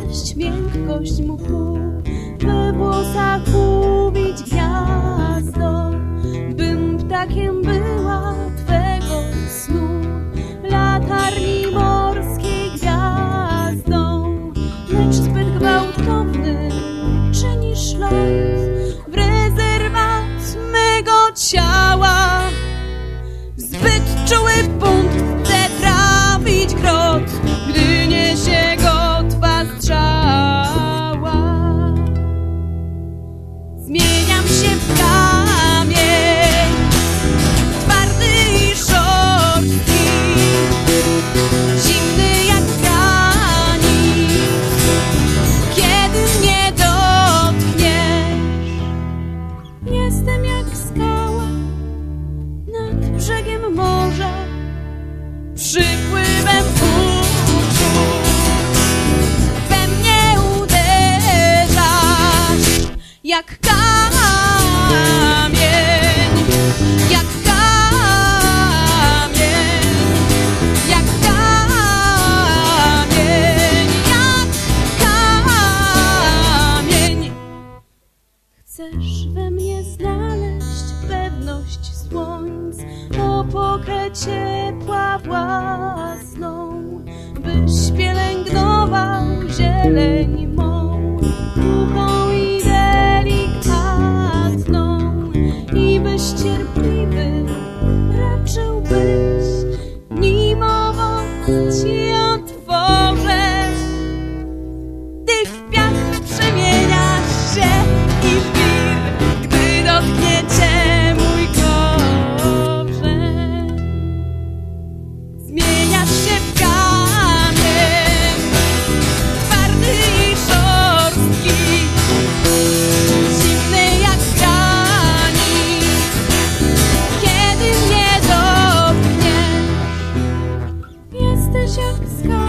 cześć, miękkość mchu, we włosach ubić gniazdo, bym ptakiem była twego snu, latarni morskiej gwiazdą, lecz zbyt gwałtowny czynisz los w rezerwat mego ciała. Zbyt czuły punkt chce trafić grot, gdy niesie go twa strzała. Zmieniam się w kamień, twardy i szorstki, zimny jak granit, kiedy mnie dotkniesz. Jestem jak skała nad brzegiem morza, przypływem uczuć we mnie uderzasz, jak kamień, jak kamień, jak kamień, jak kamień. Chcesz we mnie znaleźć pewność słońc, opokę ciepła własną, byś pielęgnował zieleń mą, kruchą i delikatną, i byś cierpliwy raczył być, nim owoc ci otworzę. Ty w piach przemieniasz się i w wir, gdy dotknie cię mój korzeń. Zmieniasz się w kamień, twardy i szorstki, zimny jak granit, kiedy mnie dotkniesz. Jesteś jak skała